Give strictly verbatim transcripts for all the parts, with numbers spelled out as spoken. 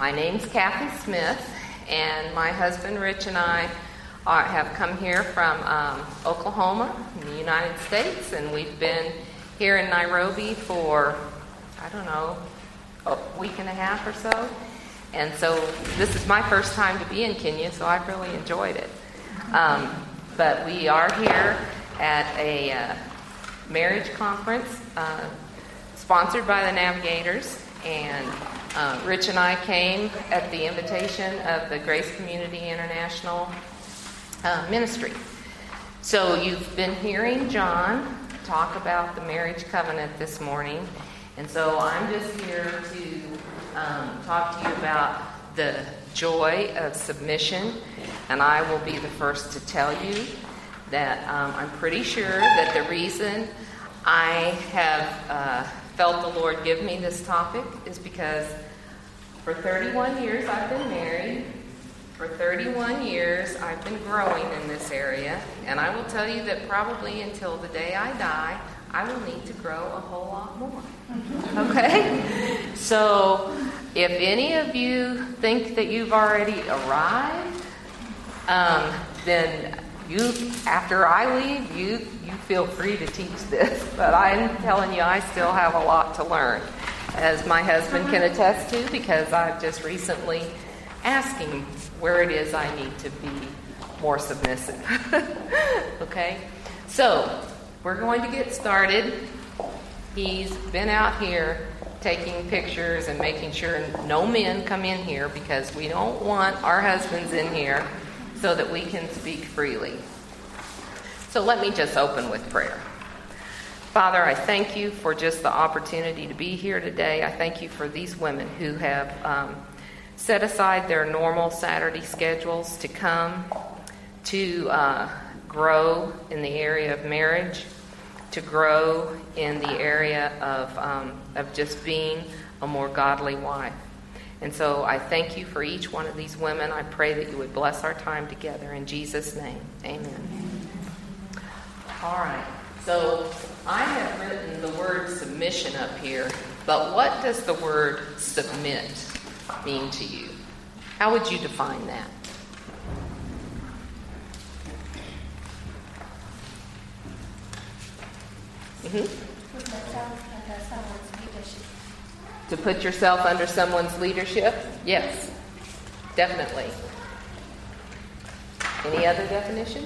My name's Kathy Smith, and my husband Rich and I are, have come here from um, Oklahoma in the United States, and we've been here in Nairobi for, I don't know, a week and a half or so. And so this is my first time to be in Kenya, so I've really enjoyed it. Um, but we are here at a uh, marriage conference uh, sponsored by the Navigators, and uh, Rich and I came at the invitation of the Grace Community International uh, Ministry. So you've been hearing John talk about the marriage covenant this morning, and so I'm just here to um, talk to you about the joy of submission, and I will be the first to tell you that um, I'm pretty sure that the reason I have uh, felt the Lord give me this topic is because for thirty-one years I've been married. For thirty-one years I've been growing in this area, and I will tell you that probably until the day I die, I will need to grow a whole lot more. Okay? So if any of you think that you've already arrived, um, then you, after I leave, you you feel free to teach this. But I'm telling you, I still have a lot to learn, as my husband can attest to, because I've just recently asked him where it is I need to be more submissive. Okay? So we're going to get started. He's been out here taking pictures and making sure no men come in here, because we don't want our husbands in here, so that we can speak freely. So let me just open with prayer. Father, I thank you for just the opportunity to be here today. I thank you for these women who have um, set aside their normal Saturday schedules to come to uh, grow in the area of marriage, to grow in the area of um, of just being a more godly wife. And so I thank you for each one of these women. I pray that you would bless our time together. In Jesus' name, amen. All right. So I have written the word submission up here, but what does the word submit mean to you? How would you define that? Mm-hmm. To put yourself under someone's leadership? Yes, definitely. Any other definitions?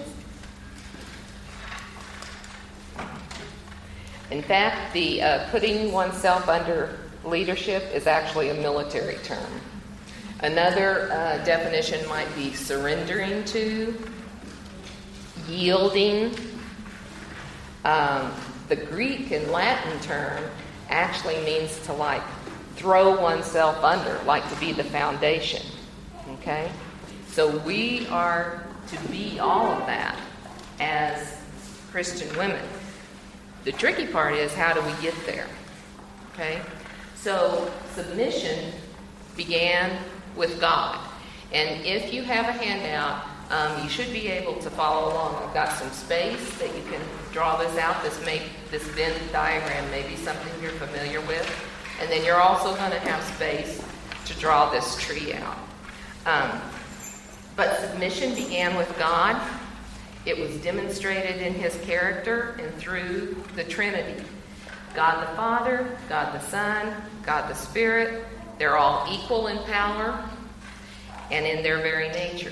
In fact, the uh, putting oneself under leadership is actually a military term. Another uh, definition might be surrendering to, yielding. Um, the Greek and Latin term actually means to like throw oneself under, like to be the foundation. Okay? So we are to be all of that as Christian women. The tricky part is, how do we get there? Okay? So submission began with God. And if you have a handout, um, you should be able to follow along. I've got some space that you can draw this out. This may, this Venn diagram may be something you're familiar with. And then you're also going to have space to draw this tree out. Um, but submission began with God. It was demonstrated in his character and through the Trinity. God the Father, God the Son, God the Spirit, they're all equal in power and in their very nature.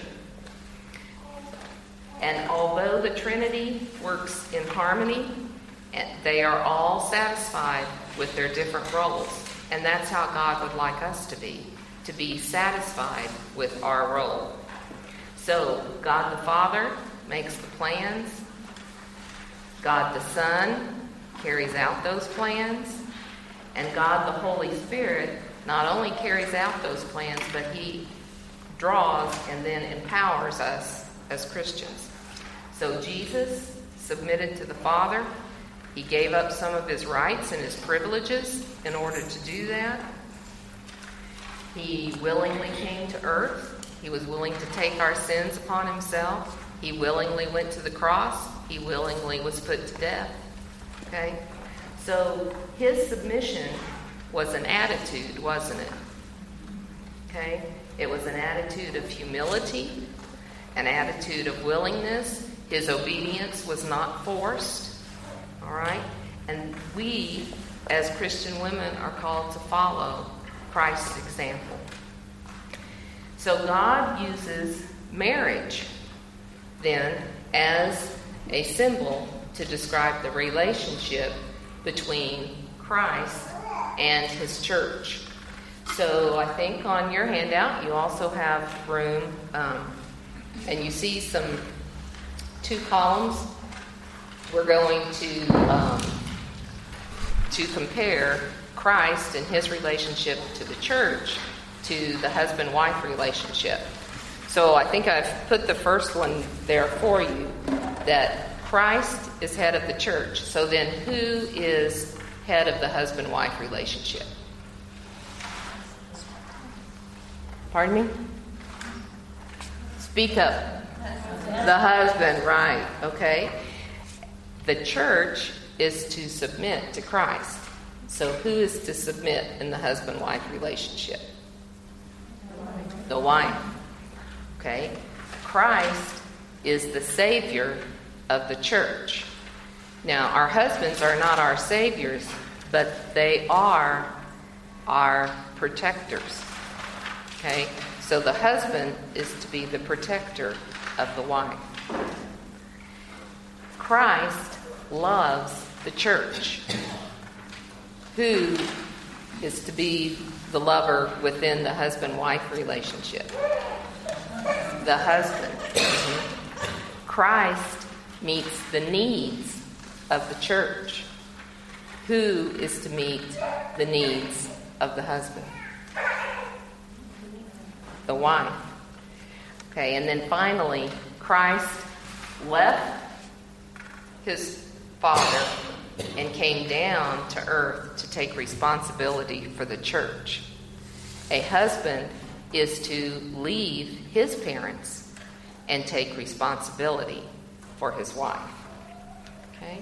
And although the Trinity works in harmony, they are all satisfied with their different roles. And that's how God would like us to be, to be satisfied with our role. So God the Father makes the plans. God the Son carries out those plans. And God the Holy Spirit not only carries out those plans, but he draws and then empowers us as Christians. So Jesus submitted to the Father. He gave up some of his rights and his privileges in order to do that. He willingly came to earth. He was willing to take our sins upon himself. He willingly went to the cross. He willingly was put to death. Okay? So his submission was an attitude, wasn't it? Okay? It was an attitude of humility, an attitude of willingness. His obedience was not forced. All right? And we, as Christian women, are called to follow Christ's example. So God uses marriage, then, as a symbol to describe the relationship between Christ and his church. So I think on your handout you also have room, um, and you see some two columns. We're going to um, to compare Christ and his relationship to the church to the husband-wife relationship. So I think I've put the first one there for you, that Christ is head of the church. So then who is head of the husband-wife relationship? Pardon me? Speak up. The husband, right. Okay. The church is to submit to Christ. So who is to submit in the husband-wife relationship? The wife. Okay. Christ is the Savior of the church. Now, our husbands are not our saviors, but they are our protectors. Okay? So the husband is to be the protector of the wife. Christ loves the church. Who is to be the lover within the husband-wife relationship? The husband. Mm-hmm. Christ meets the needs of the church. Who is to meet the needs of the husband? The wife. Okay, and then finally, Christ left his Father and came down to earth to take responsibility for the church. A husband is to leave his parents and take responsibility for his wife. Okay?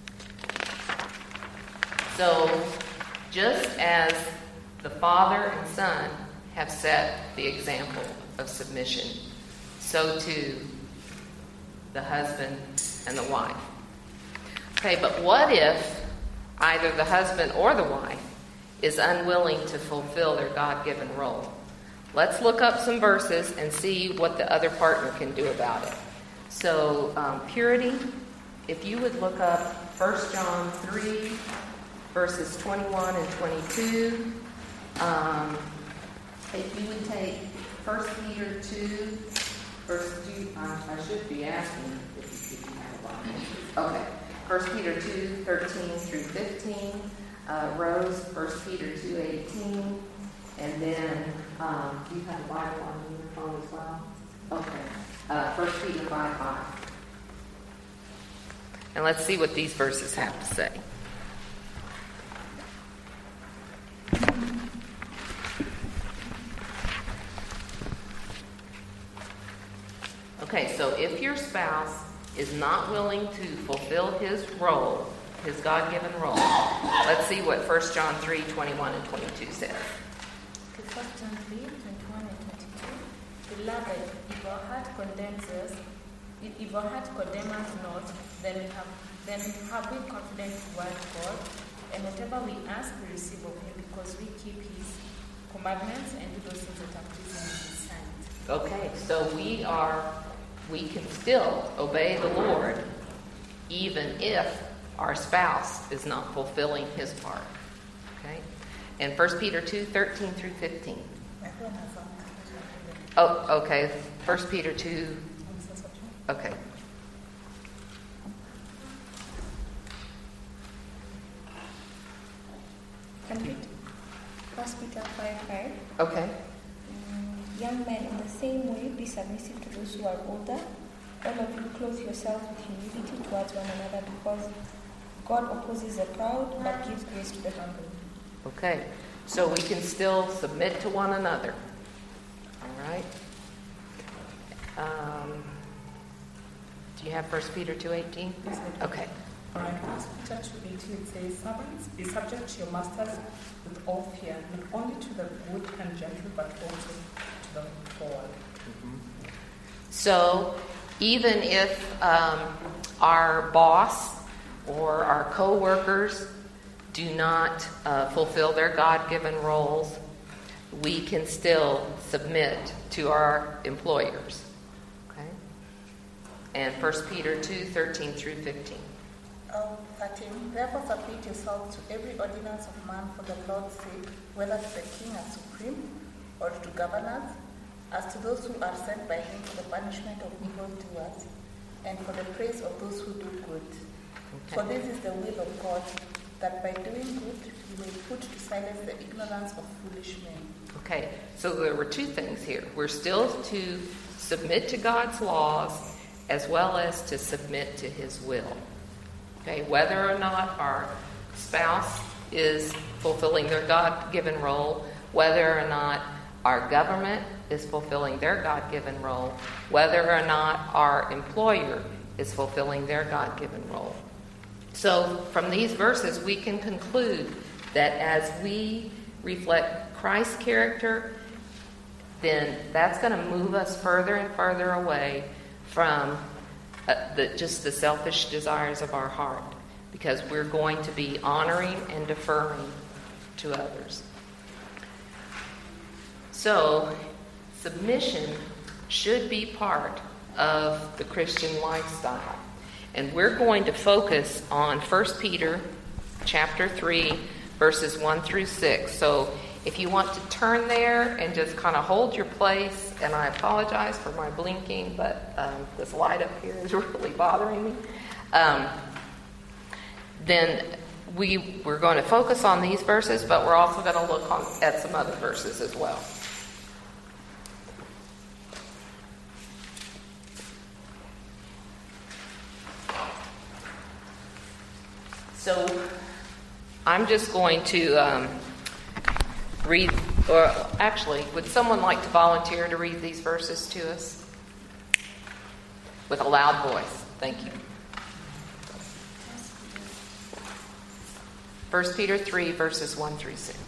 So, just as the father and son have set the example of submission, so too the husband and the wife. Okay, but what if either the husband or the wife is unwilling to fulfill their God-given role? Let's look up some verses and see what the other partner can do about it. So, um, purity, if you would look up First John three, verses twenty-one and twenty-two. Um, if you would take First Peter two, verse two, I, I should be asking if you, if you have a Bible. Okay. First Peter two, thirteen through fifteen. Uh, Rose, First Peter two, eighteen. And then, um, do you have a Bible on your phone as well? Okay. Uh, First Peter five, five. And let's see what these verses have to say. Okay, so if your spouse is not willing to fulfill his role, his God-given role, let's see what First John three, twenty-one and twenty-two says. First John three, twenty-one and twenty-two. Beloved, if our heart condemns us, if our heart condemns us not, then we have then have we confidence toward God, and whatever we ask, we receive of Him, because we keep His commandments and do those things that are pleasing in His sight. Okay, so we are, we can still obey the Lord, even if our spouse is not fulfilling his part. Okay, and First Peter two, thirteen through fifteen. Oh, okay. First Peter two. Okay. First Peter five, five. Okay. Um, young men, in the same way, be submissive to those who are older. All of you clothe yourselves with humility towards one another, because God opposes the proud but gives grace to the humble. Okay. So we can still submit to one another. All right. Um, do you have First Peter two eighteen? Okay. All right, First Peter two eighteen says, "Servants, be subject to your masters with all fear, not only to the good and gentle, but also to the forward." Mm-hmm. So, even if um, our boss or our co-workers do not uh, fulfill their God-given roles, we can still submit to our employers. Okay? And First Peter two thirteen through fifteen. Um, thirteen. Therefore submit yourselves to every ordinance of man for the Lord's sake, whether to the king as supreme or to governors, as to those who are sent by him for the punishment of evildoers, and for the praise of those who do good. Okay. For this is the will of God, that by doing good you may put to silence the ignorance of foolish men. Okay, so there were two things here. We're still to submit to God's laws as well as to submit to his will. Okay, whether or not our spouse is fulfilling their God-given role, whether or not our government is fulfilling their God-given role, whether or not our employer is fulfilling their God-given role. So from these verses, we can conclude that as we reflect Christ's character, then that's going to move us further and further away from uh, the, just the selfish desires of our heart, because we're going to be honoring and deferring to others. So, submission should be part of the Christian lifestyle. And we're going to focus on First Peter chapter three, verses one through six. So if you want to turn there and just kind of hold your place, and I apologize for my blinking, but um, this light up here is really bothering me. Um, then we, we're going to focus on these verses, but we're also going to look on, at some other verses as well. So I'm just going to um, read, or actually, would someone like to volunteer to read these verses to us? With a loud voice. Thank you. First Peter three, verses one through six.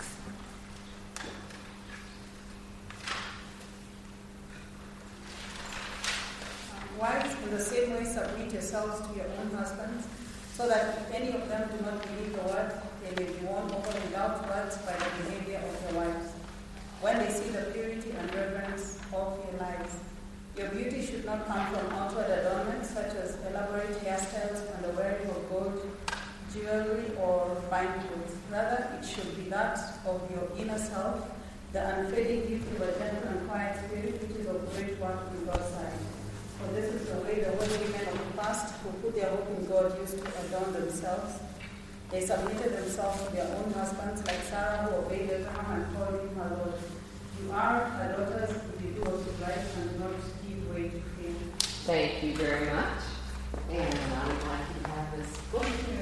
Wives, in the same way, submit yourselves to your own husbands, so that if any of them do not believe the word, they may be won over without words by the behavior of their wives, when they see the purity and reverence of your lives. Your beauty should not come from outward adornments, such as elaborate hairstyles and the wearing of gold, jewelry, or fine clothes. Rather, it should be that of your inner self, the unfading gift of a gentle and quiet spirit, which is of great worth in God's sight. For this is the way the holy women of the past, who put their hope in God, used to adorn themselves. They submitted themselves to their own husbands, like Sarah, who obeyed Abraham and called him her Lord. You are her daughters if you do what is right and do not give way to fear. Thank you very much. And I would like you to have this book here.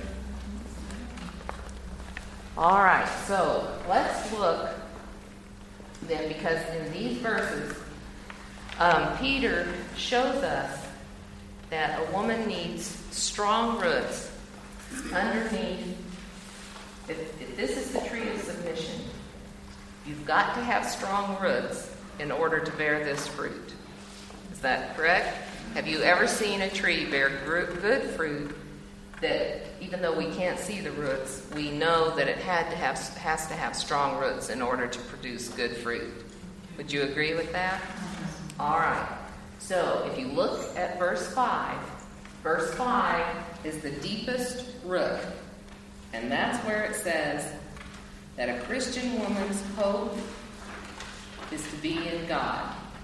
All right, so let's look then, because in these verses, Um, Peter shows us that a woman needs strong roots underneath. If, if this is the tree of submission, you've got to have strong roots in order to bear this fruit. Is that correct? Have you ever seen a tree bear good fruit that, even though we can't see the roots, we know that it had to have has to have strong roots in order to produce good fruit? Would you agree with that? All right, so if you look at verse five, verse five is the deepest root, and that's where it says that a Christian woman's hope is to be in God.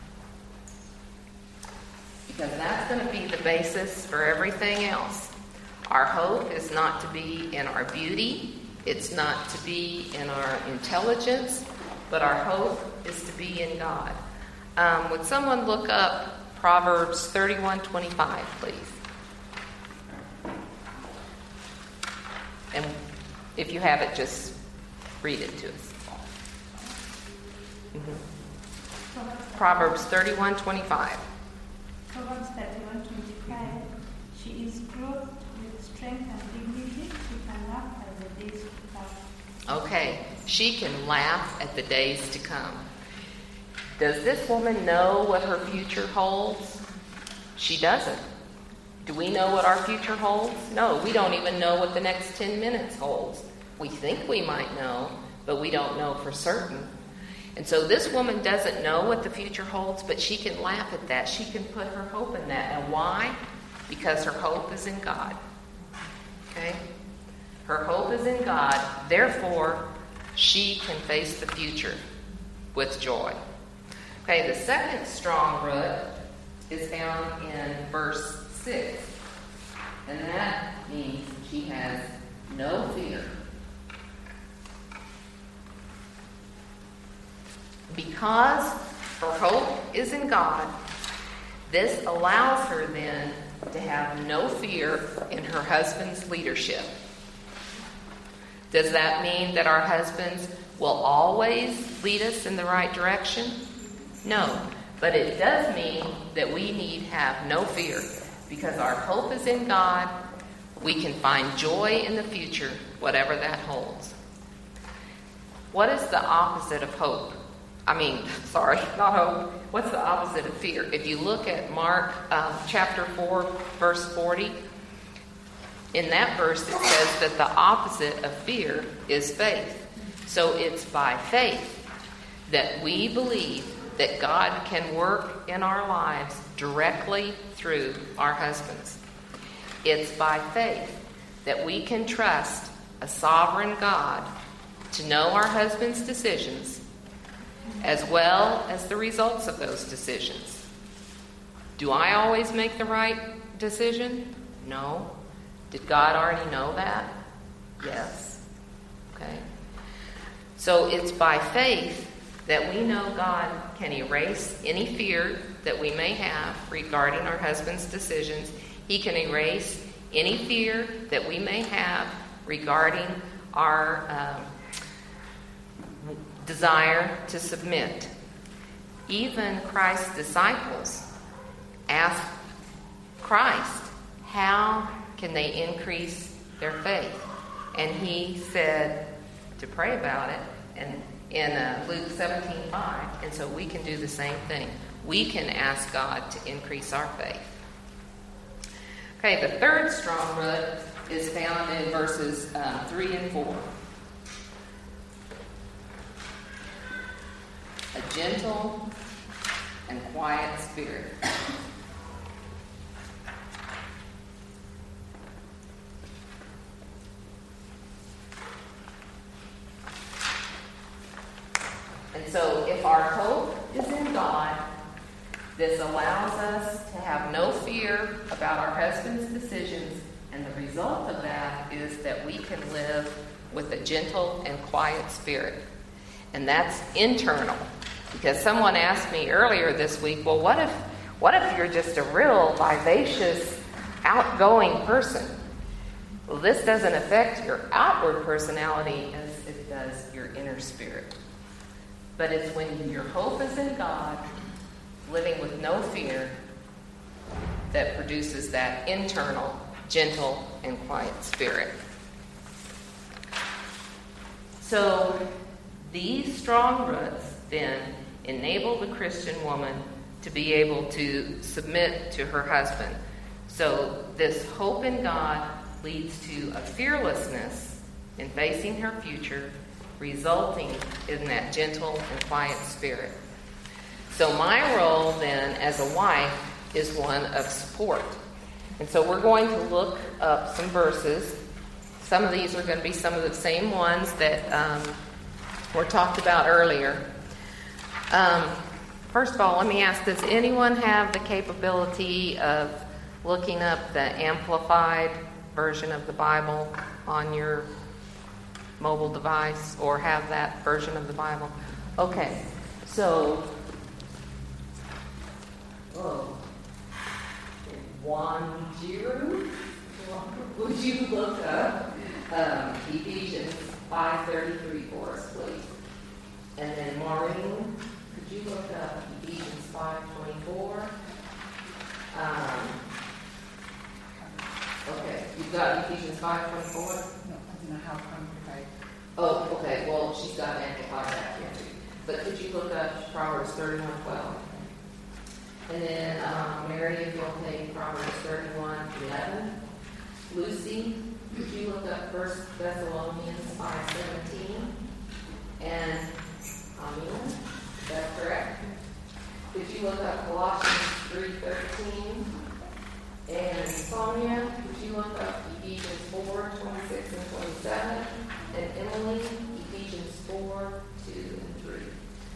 Because that's going to be the basis for everything else. Our hope is not to be in our beauty, it's not to be in our intelligence, but our hope is to be in God. Um, would someone look up Proverbs thirty-one twenty-five, please? And if you have it, just read it to us. Mm-hmm. Proverbs thirty-one twenty-five. Proverbs thirty-one twenty-five. She is clothed with strength and dignity. Okay, she can laugh at the days to come. Does this woman know what her future holds? She doesn't. Do we know what our future holds? No, we don't even know what the next ten minutes holds. We think we might know, but we don't know for certain. And so this woman doesn't know what the future holds, but she can laugh at that. She can put her hope in that. And why? Because her hope is in God. Okay? Her hope is in God. Therefore, she can face the future with joy. Okay, the second strong root is found in verse six. And that means she has no fear. Because her hope is in God, this allows her then to have no fear in her husband's leadership. Does that mean that our husbands will always lead us in the right direction? No, but it does mean that we need have no fear. Because our hope is in God, we can find joy in the future, whatever that holds. What is the opposite of hope? I mean, sorry, not hope. What's the opposite of fear? If you look at Mark um, chapter four, verse forty, in that verse it says that the opposite of fear is faith. So it's by faith that we believe that God can work in our lives directly through our husbands. It's by faith that we can trust a sovereign God to know our husband's decisions as well as the results of those decisions. Do I always make the right decision? No. Did God already know that? Yes. Okay. So it's by faith that we know God can erase any fear that we may have regarding our husband's decisions. He can erase any fear that we may have regarding our um, desire to submit. Even Christ's disciples asked Christ, how can they increase their faith? And he said to pray about it and in uh, Luke seventeen five. And so we can do the same thing. We can ask God to increase our faith. Okay, the third strong root is found in verses um, three and four. A gentle and quiet spirit. And so if our hope is in God, this allows us to have no fear about our husband's decisions, and the result of that is that we can live with a gentle and quiet spirit. And that's internal. Because someone asked me earlier this week, well, what if what if you're just a real vivacious, outgoing person? Well, this doesn't affect your outward personality as it does your inner spirit. But it's when your hope is in God, living with no fear, that produces that internal, gentle, and quiet spirit. So these strong roots then enable the Christian woman to be able to submit to her husband. So this hope in God leads to a fearlessness in facing her future, resulting in that gentle and quiet spirit. So my role then as a wife is one of support. And so we're going to look up some verses. Some of these are going to be some of the same ones that um, were talked about earlier. Um, first of all, let me ask, does anyone have the capability of looking up the amplified version of the Bible on your mobile device, or have that version of the Bible? Okay, so whoa. One zero. Would you look up um, Ephesians five thirty-three for us, please? And then Maureen, could you look up Ephesians five twenty-four? Um, okay, you've got Ephesians five twenty-four. No, I don't know how come I. Oh, Proverbs thirty-one twelve. And then um, Mary, if you'll take Proverbs thirty-one eleven. Lucy, would you look up First Thessalonians five seventeen? And Amina, is that correct? Could you look up Colossians three thirteen? And Sonia, could you look up Ephesians four twenty-six and twenty-seven? And Emily, Ephesians four two and three.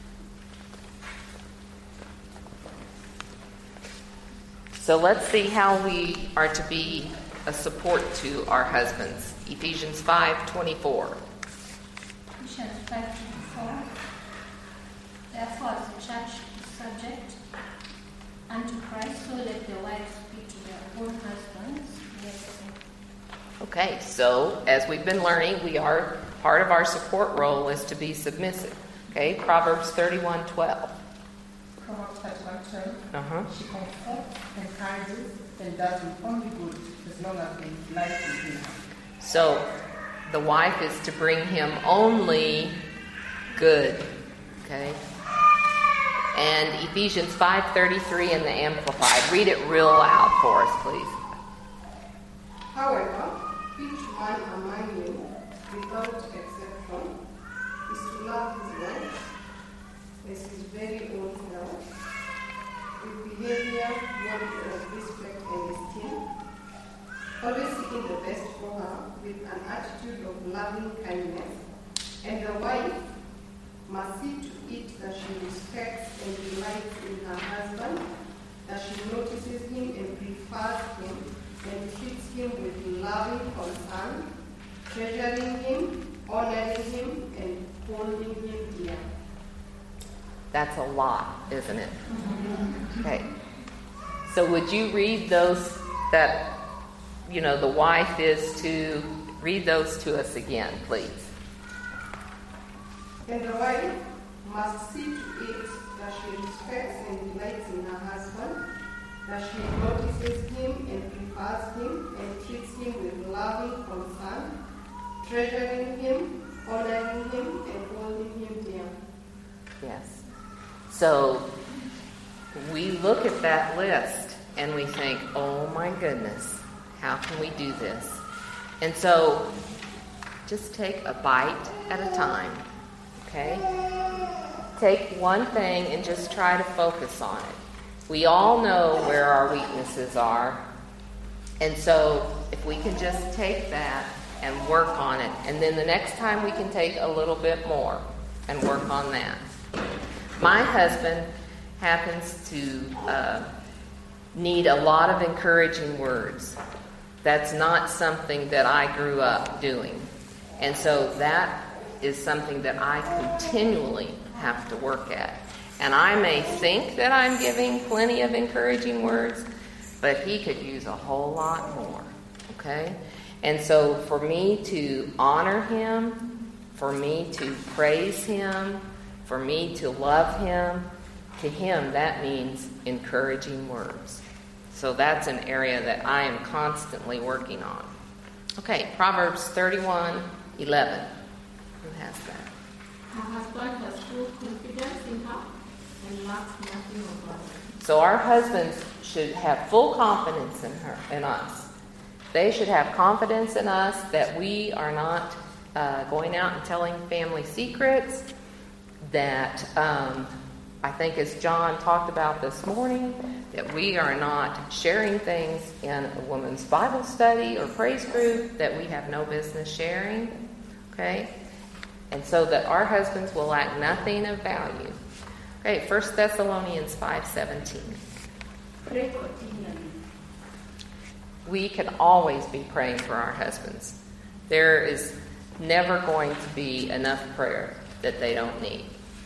So let's see how we are to be a support to our husbands. Ephesians five twenty-four. Ephesians five twenty-four. Therefore, as the church is subject unto Christ, so let the wives speak to their own husbands. Yes. Okay, so as we've been learning, we are part of our support role is to be submissive. Okay, Proverbs thirty-one twelve. Proverbs thirty-one twelve. Uh-huh. She comforts, encourages, and does him only good as long as they life is in her. So the wife is to bring him only good. Okay. And Ephesians five thirty-three in the Amplified. Read it real loud for us, please. However, each man among you, without exception, is to love his wife as his very own self, with behavior worthy of respect and esteem, always seeking the best for her with an attitude of loving kindness, and the wife must see to it that she respects and delights in her husband, that she notices him and prefers him, and treats him with loving concern, treasuring him, honoring him, and holding him dear. That's a lot, isn't it? Okay. So would you read those that, you know, the wife is to, read those to us again, please. And the wife must see to it that she respects and delights in her husband, that she notices him and prefers him and treats him with loving concern, treasuring him, honoring him, and holding him dear. Yes. So we look at that list and we think, oh my goodness, how can we do this? And so just take a bite at a time, okay? Take one thing and just try to focus on it. We all know where our weaknesses are. And so if we can just take that and work on it, and then the next time we can take a little bit more and work on that. My husband happens to uh, need a lot of encouraging words. That's not something that I grew up doing. And so that is something that I continually have to work at. And I may think that I'm giving plenty of encouraging words, but he could use a whole lot more, okay? And so for me to honor him, for me to praise him, for me to love him, to him that means encouraging words. So that's an area that I am constantly working on. Okay, Proverbs thirty-one eleven. Who has that? Her husband has full confidence in her and lacks nothing of her. So our husbands should have full confidence in her, in us. They should have confidence in us that we are not uh, going out and telling family secrets, that um, I think as John talked about this morning, that we are not sharing things in a woman's Bible study or praise group that we have no business sharing, okay? And so that our husbands will lack nothing of value. Okay, First Thessalonians five seventeen. Pray continually. We can always be praying for our husbands. There is never going to be enough prayer that they don't need.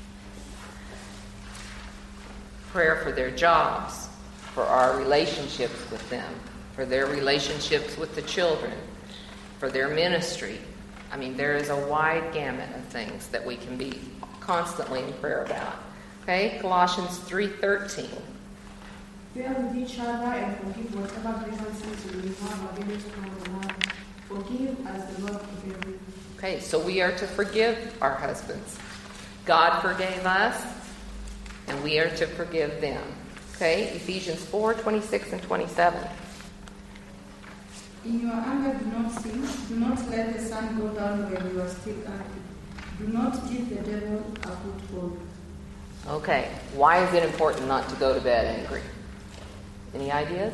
Prayer for their jobs, for our relationships with them, for their relationships with the children, for their ministry. I mean, there is a wide gamut of things that we can be constantly in prayer about. Okay, Colossians three thirteen. Bear with each other and forgive whatever grievances you may have against one another. Forgive as the Lord forgave you. Okay, so we are to forgive our husbands. God forgave us. and we are to forgive them. Okay, Ephesians four, twenty-six and twenty-seven. In your anger, do not sin. Do not let the sun go down when you are still angry. Do not give the devil a foothold. Okay, why is it important not to go to bed angry? Any ideas?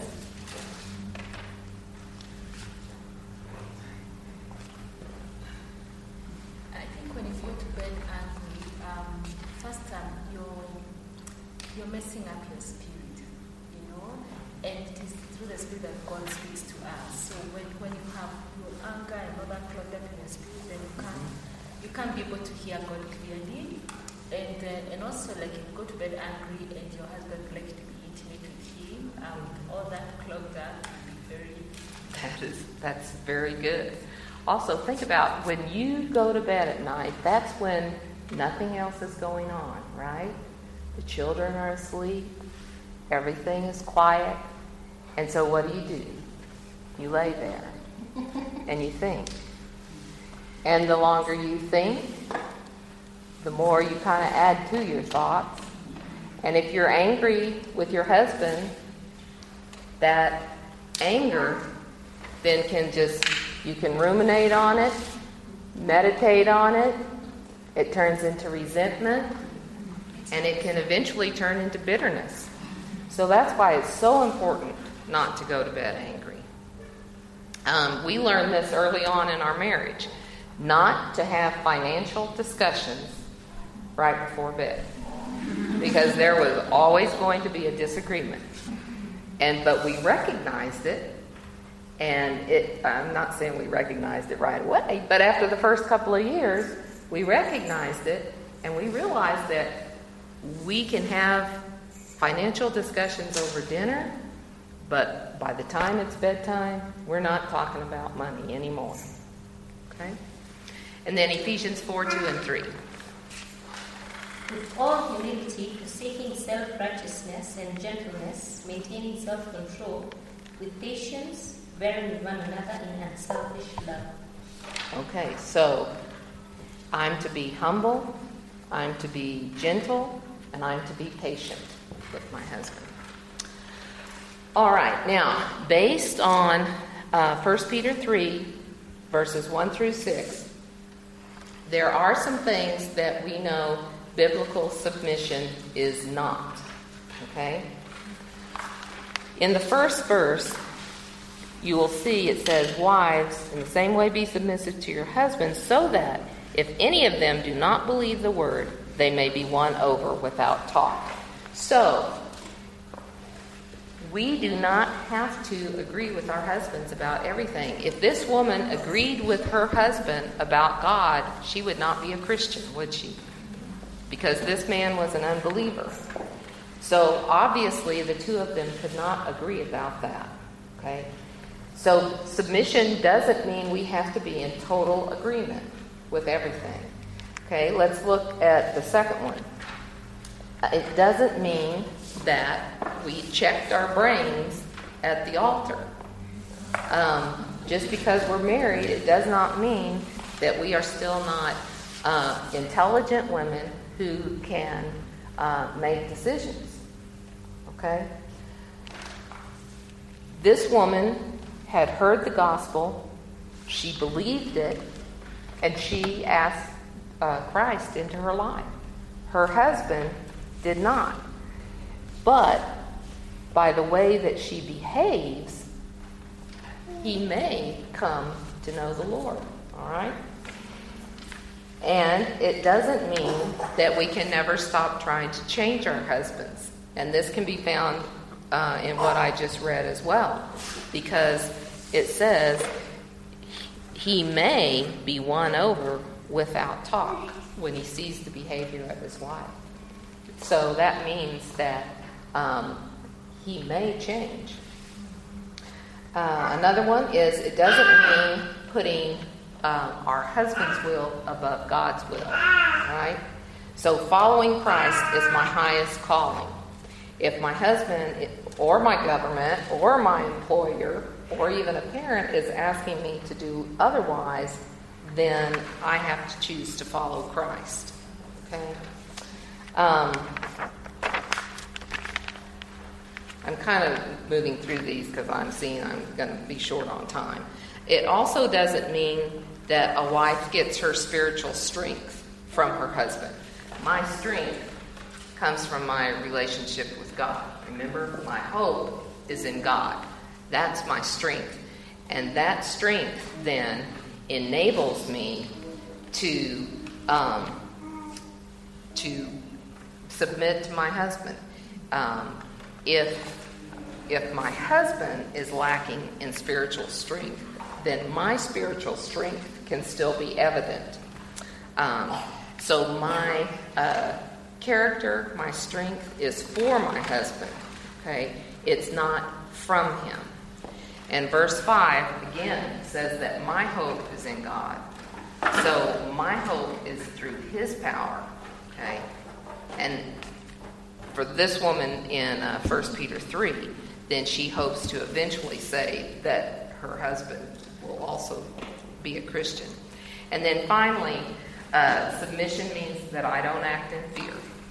I think when you go to bed angry, um, first um, you're you're messing up your spirit, you know, and it is through the spirit that God speaks to us. So when, when you have your anger and all that clogged up in your spirit, then you can't you can't be able to hear God clearly, and uh, and also like if you go to bed angry and your husband would like to be intimate with him, um, all that clogged up would be very. That is that's very good. Also, think about when you go to bed at night, that's when nothing else is going on, right? The children are asleep, everything is quiet, and so what do you do? You lay there and you think. And the longer you think, the more you kind of add to your thoughts. And if you're angry with your husband, that anger then can just, you can ruminate on it, meditate on it. It turns into resentment, and it can eventually turn into bitterness. So that's why it's so important not to go to bed angry. Um, we learned this early on in our marriage, not to have financial discussions right before bed, because there was always going to be a disagreement. And but we recognized it. And it, I'm not saying we recognized it right away, but after the first couple of years, we recognized it, and we realized that we can have financial discussions over dinner, but by the time it's bedtime, we're not talking about money anymore. Okay? And then Ephesians four, two, and three. With all humility, forsaking self-righteousness and gentleness, maintaining self-control, with patience, bearing with one another in unselfish love. Okay, so I'm to be humble, I'm to be gentle, and I'm to be patient with my husband. All right, now, based on uh, First Peter three, verses one through six, there are some things that we know biblical submission is not. Okay? In the first verse, you will see it says, wives, in the same way be submissive to your husbands, so that if any of them do not believe the word, they may be won over without talk. So, we do not have to agree with our husbands about everything. If this woman agreed with her husband about God, she would not be a Christian, would she? Because this man was an unbeliever. So, obviously, the two of them could not agree about that. Okay? So submission doesn't mean we have to be in total agreement with everything. Okay, let's look at the second one. It doesn't mean that we checked our brains at the altar. Um, just because we're married, it does not mean that we are still not uh, intelligent women who can uh, make decisions. Okay? This woman had heard the gospel, she believed it, and she asked uh, Christ into her life. Her husband did not. But by the way that she behaves, he may come to know the Lord. All right? And it doesn't mean that we can never stop trying to change our husbands. And this can be found Uh, in what I just read as well, because it says he may be won over without talk when he sees the behavior of his wife. So that means that um, he may change. Uh, another one is it doesn't mean putting um, our husband's will above God's will, right? So following Christ is my highest calling. If my husband or my government or my employer or even a parent is asking me to do otherwise, then I have to choose to follow Christ. Okay? Um, I'm kind of moving through these because I'm seeing I'm going to be short on time. It also doesn't mean that a wife gets her spiritual strength from her husband. My strength comes from my relationship with God. Remember, my hope is in God. That's my strength. And that strength then enables me to um, to submit to my husband. Um, if if my husband is lacking in spiritual strength, then my spiritual strength can still be evident. Um, so my uh, character, my strength is for my husband. Okay, it's not from him. And verse five again says that my hope is in God. So my hope is through his power. Okay, and for this woman in uh, First Peter three, then she hopes to eventually say that her husband will also be a Christian. And then finally, uh, submission means that I don't act in fear.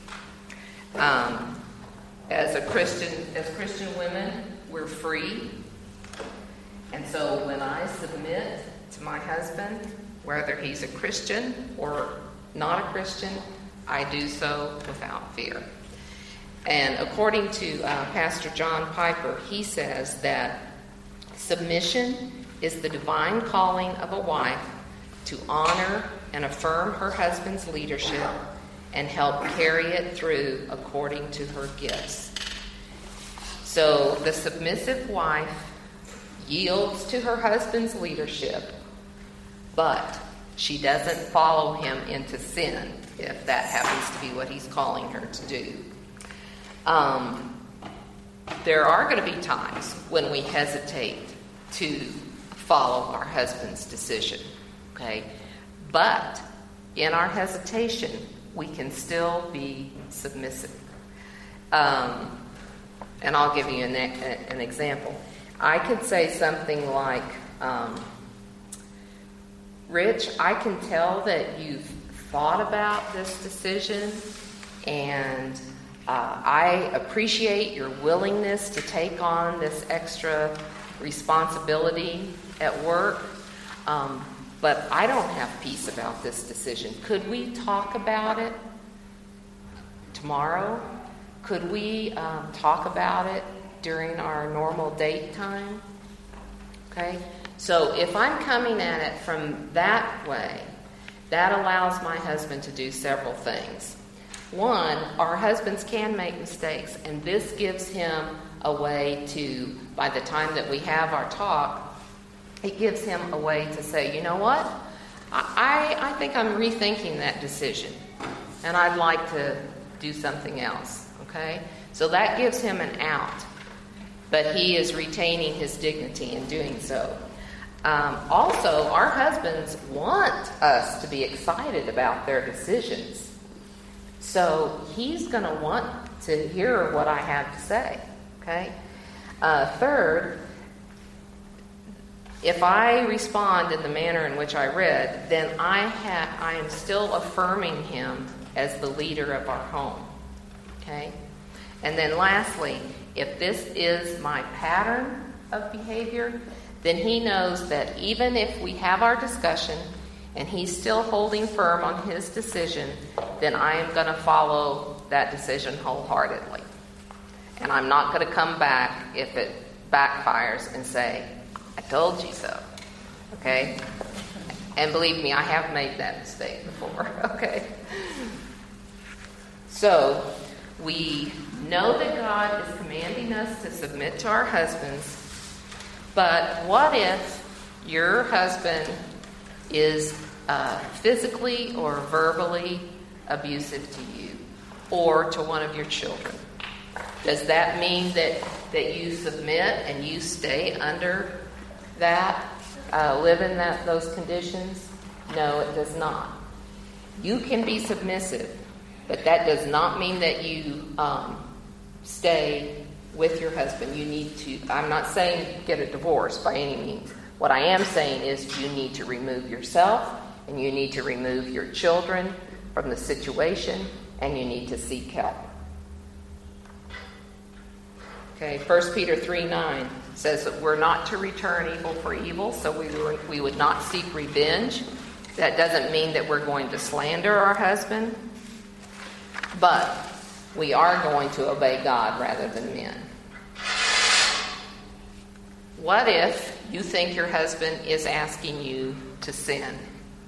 Um, as a Christian, as Christian women, we're free. And so when I submit to my husband, whether he's a Christian or not a Christian, I do so without fear. And according to uh, Pastor John Piper, he says that submission is the divine calling of a wife to honor and affirm her husband's leadership and help carry it through according to her gifts. So the submissive wife yields to her husband's leadership, but she doesn't follow him into sin, if that happens to be what he's calling her to do. Um, there are going to be times when we hesitate to follow our husband's decision, okay? But in our hesitation, we can still be submissive. Um, and I'll give you an, an example. I could say something like, um, Rich, I can tell that you've thought about this decision, and uh, I appreciate your willingness to take on this extra responsibility at work, um, but I don't have peace about this decision. Could we talk about it tomorrow? Could we um, talk about it during our normal date time? Okay? So if I'm coming at it from that way, that allows my husband to do several things. One, our husbands can make mistakes, and this gives him a way to, by the time that we have our talk, it gives him a way to say, you know what, I, I think I'm rethinking that decision, and I'd like to do something else, okay? So that gives him an out, but he is retaining his dignity in doing so. Um, also, our husbands want us to be excited about their decisions. So he's going to want to hear what I have to say, okay? Uh, third, if I respond in the manner in which I read, then I, ha- I am still affirming him as the leader of our home, okay? And then lastly, if this is my pattern of behavior, then he knows that even if we have our discussion and he's still holding firm on his decision, then I am going to follow that decision wholeheartedly. And I'm not going to come back if it backfires and say, I told you so. Okay? And believe me, I have made that mistake before. Okay? So, we know that God is commanding us to submit to our husbands, but what if your husband is uh, physically or verbally abusive to you or to one of your children? Does that mean that, that you submit and you stay under that, uh, live in that those conditions? No, it does not. You can be submissive, but that does not mean that you um, stay with your husband. You need to, I'm not saying get a divorce by any means. What I am saying is you need to remove yourself and you need to remove your children from the situation and you need to seek help. Okay, First Peter three nine says that we're not to return evil for evil, so we, were, we would not seek revenge. That doesn't mean that we're going to slander our husband, but we are going to obey God rather than men. What if you think your husband is asking you to sin?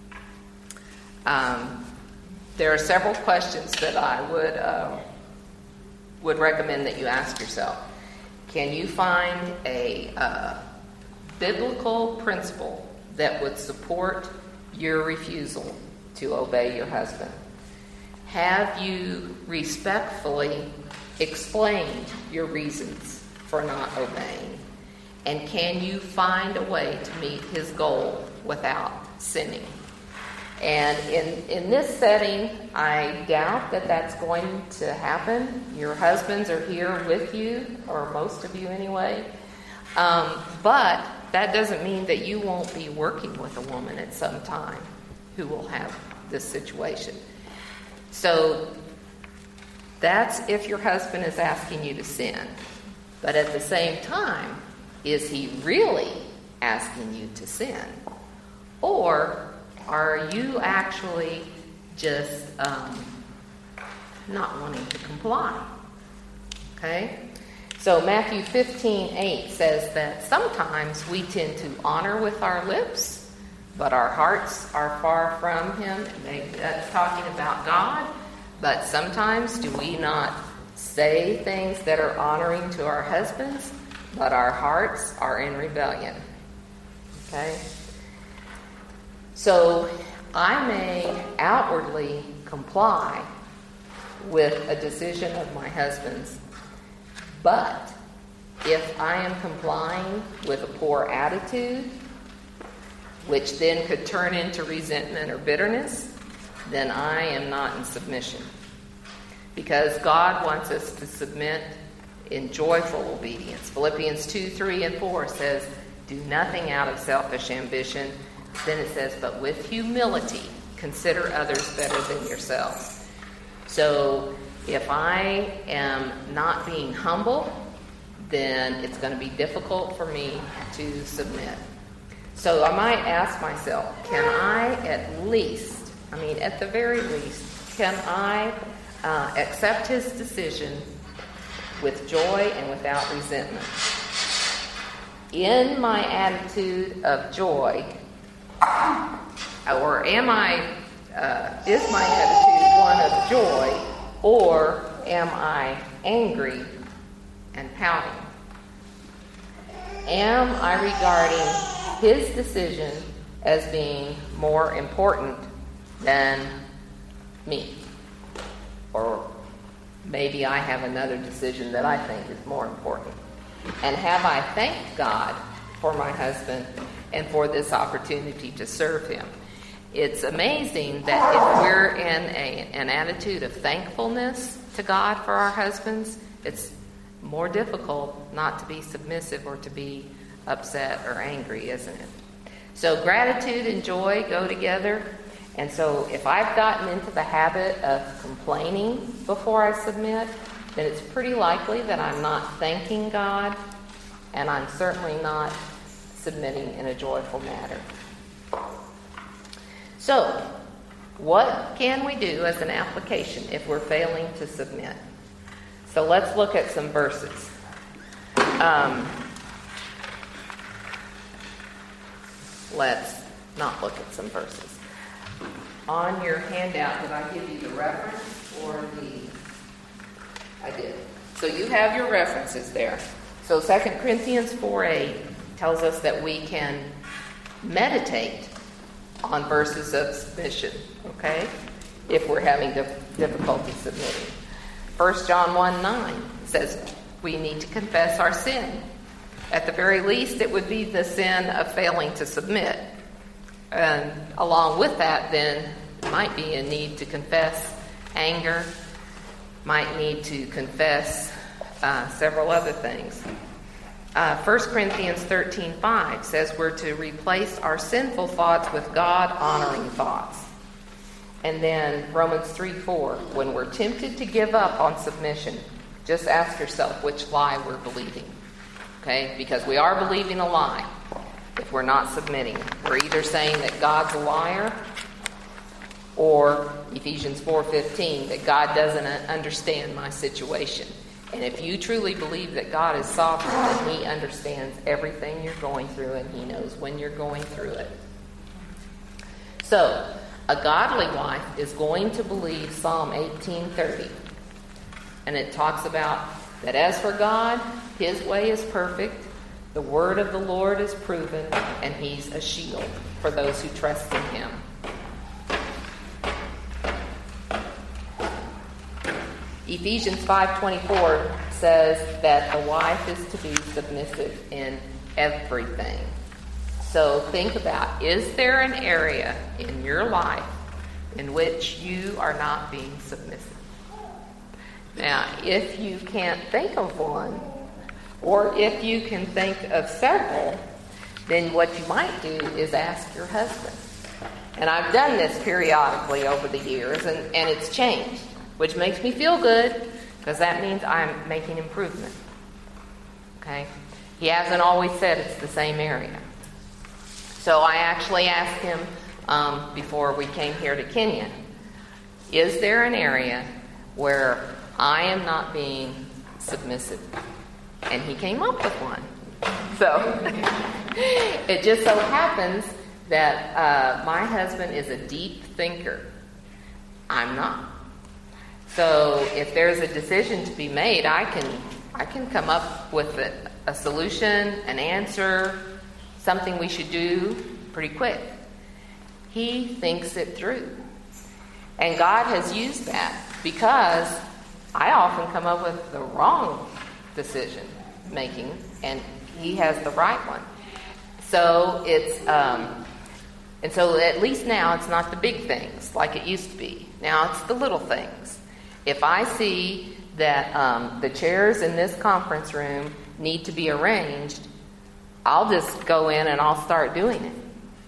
Um, there are several questions that I would uh, would recommend that you ask yourself. Can you find a uh, biblical principle that would support your refusal to obey your husband? Have you respectfully explained your reasons for not obeying? And can you find a way to meet his goal without sinning? And in, in this setting, I doubt that that's going to happen. Your husbands are here with you, or most of you anyway. Um, but that doesn't mean that you won't be working with a woman at some time who will have this situation. So that's if your husband is asking you to sin. But at the same time, is he really asking you to sin? Or are you actually just um, not wanting to comply? Okay? So Matthew fifteen eight says that sometimes we tend to honor with our lips, but our hearts are far from him. That's talking about God. But sometimes do we not say things that are honoring to our husbands, but our hearts are in rebellion? Okay? So I may outwardly comply with a decision of my husband's, but if I am complying with a poor attitude, which then could turn into resentment or bitterness, then I am not in submission. Because God wants us to submit in joyful obedience. Philippians two, three, and four says, do nothing out of selfish ambition. Then it says, but with humility, consider others better than yourselves. So if I am not being humble, then it's going to be difficult for me to submit. So I might ask myself, can I at least, I mean at the very least, can I uh, accept his decision with joy and without resentment? In my attitude of joy, or am I, uh, is my attitude one of joy, or am I angry and pouting? Am I regarding his decision as being more important than me? Or maybe I have another decision that I think is more important. And have I thanked God for my husband and for this opportunity to serve him? It's amazing that if we're in a, an attitude of thankfulness to God for our husbands, it's more difficult not to be submissive or to be upset or angry, isn't it? So gratitude and joy go together. And so if I've gotten into the habit of complaining before I submit, then it's pretty likely that I'm not thanking God, and I'm certainly not submitting in a joyful manner. So, what can we do as an application if we're failing to submit? So let's look at some verses. Um, let's not look at some verses. On your handout, did I give you the reference or the... I did. So you have your references there. So Second Corinthians four eight tells us that we can meditate on verses of submission, okay, if we're having difficulty submitting. First John one nine says we need to confess our sin. At the very least, it would be the sin of failing to submit. And along with that, then, might be a need to confess anger, might need to confess uh, several other things. Uh, First Corinthians thirteen five says we're to replace our sinful thoughts with God-honoring thoughts. And then Romans three four, when we're tempted to give up on submission, just ask yourself which lie we're believing. Okay? Because we are believing a lie if we're not submitting. We're either saying that God's a liar, or Ephesians four fifteen, that God doesn't understand my situation. And if you truly believe that God is sovereign, then He understands everything you're going through, and He knows when you're going through it. So, a godly wife is going to believe Psalm eighteen thirty. And it talks about that as for God, His way is perfect, the word of the Lord is proven, and He's a shield for those who trust in Him. Ephesians five twenty-four says that the wife is to be submissive in everything. So think about, is there an area in your life in which you are not being submissive? Now, if you can't think of one, or if you can think of several, then what you might do is ask your husband. And I've done this periodically over the years, and, and it's changed, which makes me feel good, because that means I'm making improvement. Okay? He hasn't always said it's the same area. So I actually asked him um, before we came here to Kenya, is there an area where I am not being submissive? And he came up with one. So it just so happens that uh, my husband is a deep thinker. I'm not. So if there's a decision to be made, I can I can come up with a, a solution, an answer, something we should do pretty quick. He thinks it through. And God has used that, because I often come up with the wrong decision making, and he has the right one. So it's um, and so at least now it's not the big things like it used to be. Now it's the little things. If I see that um, the chairs in this conference room need to be arranged, I'll just go in and I'll start doing it.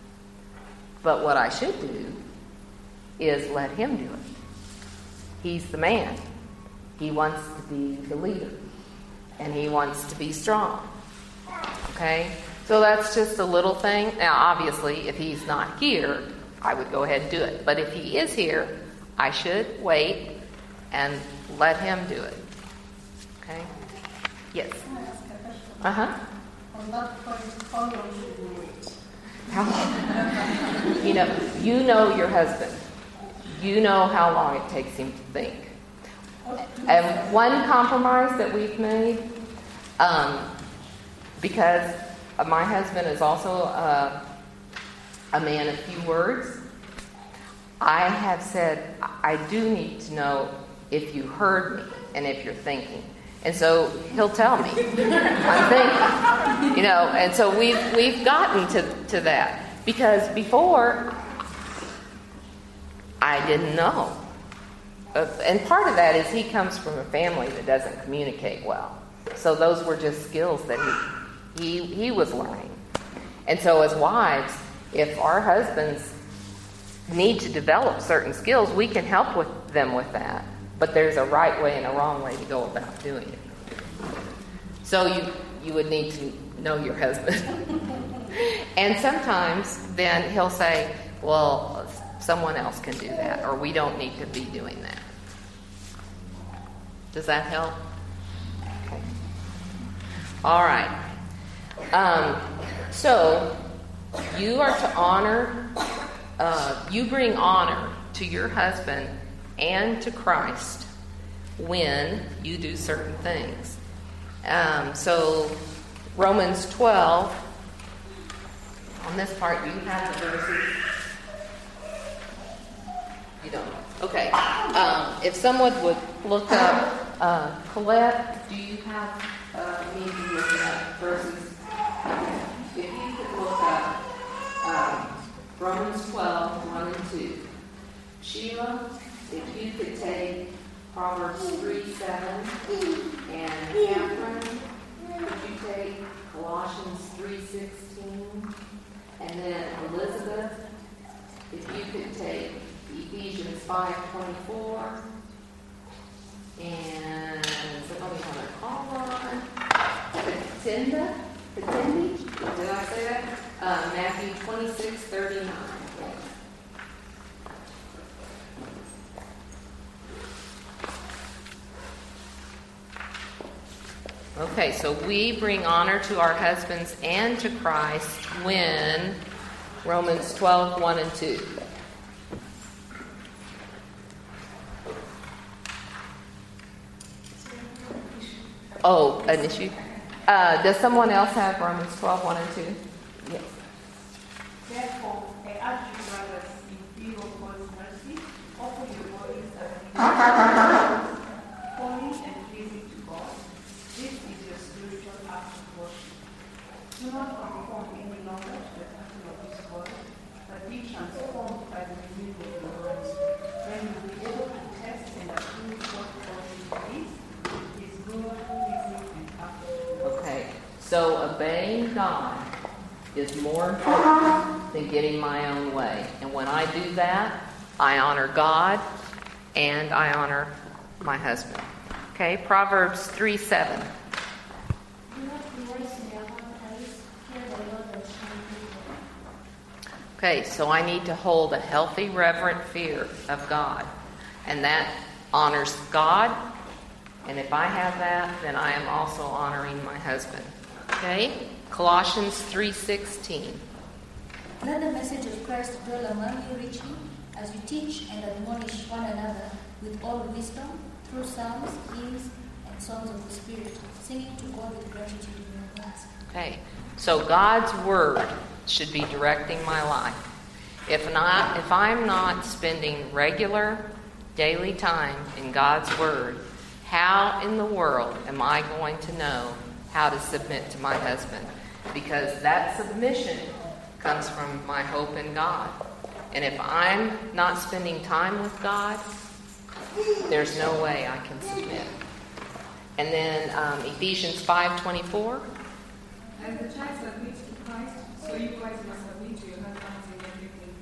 But what I should do is let him do it. He's the man. He wants to be the leader. And he wants to be strong. Okay? So that's just a little thing. Now, obviously, if he's not here, I would go ahead and do it. But if he is here, I should wait and let him do it. Okay? Yes? Uh-huh. On that point, how long should we wait? How long? You know, you know your husband. You know how long it takes him to think. And one compromise that we've made, um, because my husband is also a, a man of few words, I have said, I do need to know if you heard me and if you're thinking. And so he'll tell me, I'm thinking, you know, and so we've, we've gotten to, to that. Because before, I didn't know. Uh, and part of that is he comes from a family that doesn't communicate well. So those were just skills that he, he, he was learning. And so as wives, if our husbands need to develop certain skills, we can help with them with that. But there's a right way and a wrong way to go about doing it. So you, you would need to know your husband. And sometimes then he'll say, well, someone else can do that, or we don't need to be doing that. Does that help? Okay. All right. Um, so you are to honor, uh, you bring honor to your husband and to Christ when you do certain things. Um, so Romans twelve, on this part, you have the verses. You don't. Okay. Um, if someone would look up, uh, Colette, do you have uh, me to look up verses? If you could look up um, Romans twelve, one and two. Sheila, if you could take Proverbs three, seven, and Catherine, could you take Colossians three, sixteen, and then Elizabeth, if you could take Ephesians five, twenty-four, and somebody Patenda, Patendi, did I say that? Uh, Matthew twenty-six thirty-nine. Okay, so we bring honor to our husbands and to Christ when Romans twelve, one and two. Oh, an issue? Uh, does someone else have Romans twelve, one and two? Yes. Therefore, I urge you, brothers, in view of God's mercy, offer your bodies as holy and pleasing to God. This is your spiritual act of worship. Do not conform any longer to the pattern of this world, but be transformed by the renewing of your minds. Then you will be able to test and approve what God is, His good, pleasing, and perfect. Okay, so obeying God is more important than getting my own way. And when I do that, I honor God and I honor my husband. Okay, Proverbs three seven. Okay, so I need to hold a healthy, reverent fear of God. And that honors God. And if I have that, then I am also honoring my husband. Okay? Colossians three sixteen. Let the message of Christ dwell among you richly, as you teach and admonish one another with all wisdom, through psalms, hymns, and songs of the Spirit, singing to God with gratitude in your hearts. Okay, so God's word should be directing my life. If not, if I'm not spending regular, daily time in God's word, how in the world am I going to know how to submit to my husband? Because that submission comes from my hope in God. And if I'm not spending time with God, there's no way I can submit. And then um, Ephesians five twenty-four. As the child submits to Christ, so you guys must submit to your husbands in everything.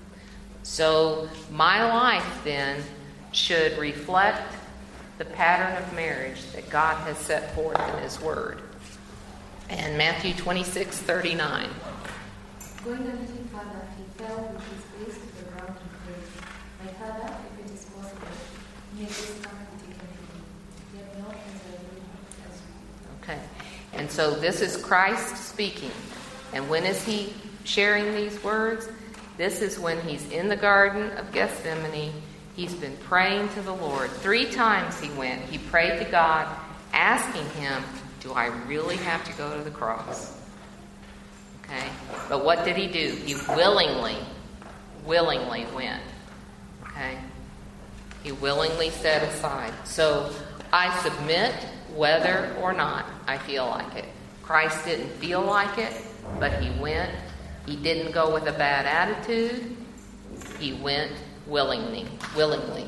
So my life then should reflect the pattern of marriage that God has set forth in His Word. And Matthew twenty-six thirty-nine. Going a little further, he fell with his face to the ground and prayed, "My Father, if it is possible, may this cup be taken from me. Yet not as I will, but as you." Okay. And so this is Christ speaking. And when is He sharing these words? This is when He's in the Garden of Gethsemane. He's been praying to the Lord. Three times He went. He prayed to God, asking Him, do I really have to go to the cross? Okay. But what did He do? He willingly, willingly went. Okay. He willingly set aside. So I submit whether or not I feel like it. Christ didn't feel like it, but He went. He didn't go with a bad attitude. He went willingly. Willingly.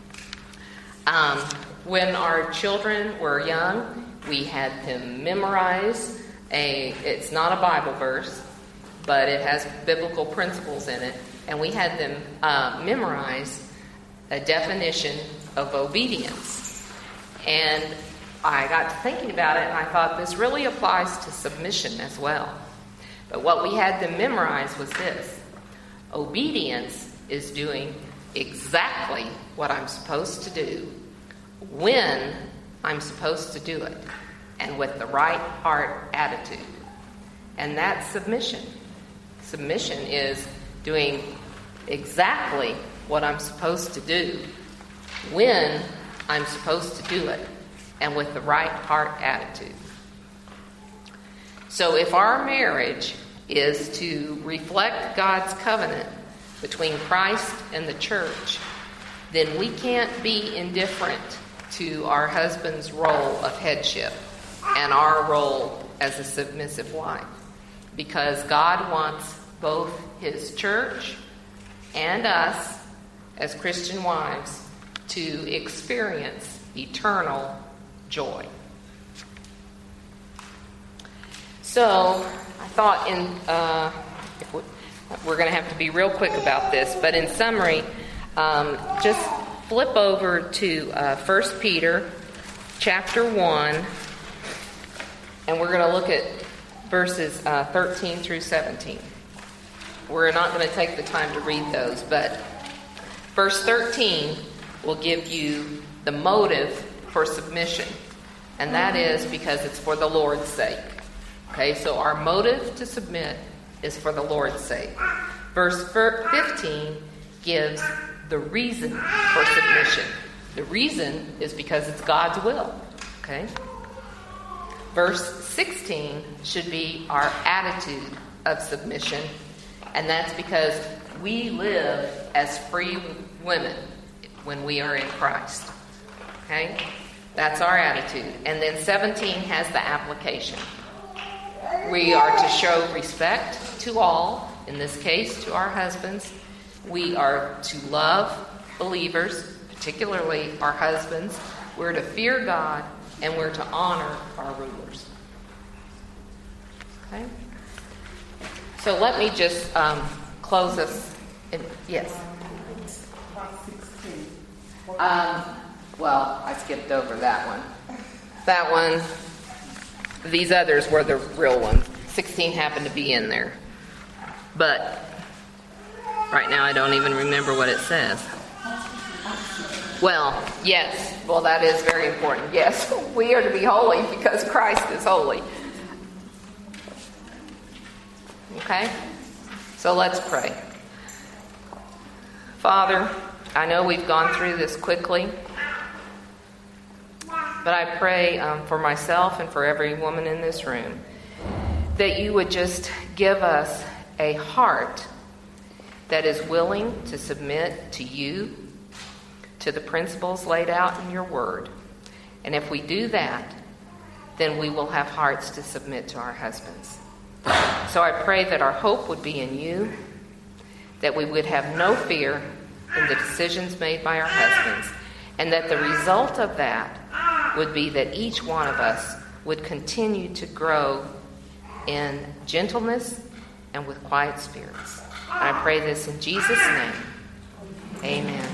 Um, when our children were young, we had them memorize a, it's not a Bible verse, but it has biblical principles in it. And we had them uh, memorize a definition of obedience. And I got to thinking about it, and I thought this really applies to submission as well. But what we had them memorize was this. Obedience is doing exactly what I'm supposed to do, when I'm supposed to do it, and with the right heart attitude. And that's submission. Submission is doing exactly what I'm supposed to do, when I'm supposed to do it, and with the right heart attitude. So if our marriage is to reflect God's covenant between Christ and the church, then we can't be indifferent to our husband's role of headship and our role as a submissive wife. Because God wants both His church and us as Christian wives to experience eternal joy. So I thought in uh, if we, we're going to have to be real quick about this, but in summary, um, just flip over to uh, First Peter chapter one, and we're going to look at verses uh, thirteen through seventeen. We're not going to take the time to read those, but verse thirteen will give you the motive for submission, and that is because it's for the Lord's sake. Okay, so our motive to submit is for the Lord's sake. Verse fifteen gives the reason for submission. The reason is because it's God's will. Okay? Verse sixteen should be our attitude of submission, and that's because we live as free women when we are in Christ. Okay? That's our attitude. And then seventeen has the application. We are to show respect to all, in this case to our husbands. We are to love believers, particularly our husbands. We're to fear God, and we're to honor our rulers. Okay? So let me just um, close us. In, yes? Um, well, I skipped over that one. That one, these others were the real ones. sixteen happened to be in there. But right now I don't even remember what it says. Well, yes. Well, that is very important. Yes, we are to be holy because Christ is holy. Okay? So let's pray. Father, I know we've gone through this quickly, but I pray um, for myself and for every woman in this room that you would just give us a heart that is willing to submit to you, to the principles laid out in your word. And if we do that, then we will have hearts to submit to our husbands. So I pray that our hope would be in you, that we would have no fear in the decisions made by our husbands, and that the result of that would be that each one of us would continue to grow in gentleness and with quiet spirits. And I pray this in Jesus' name. Amen.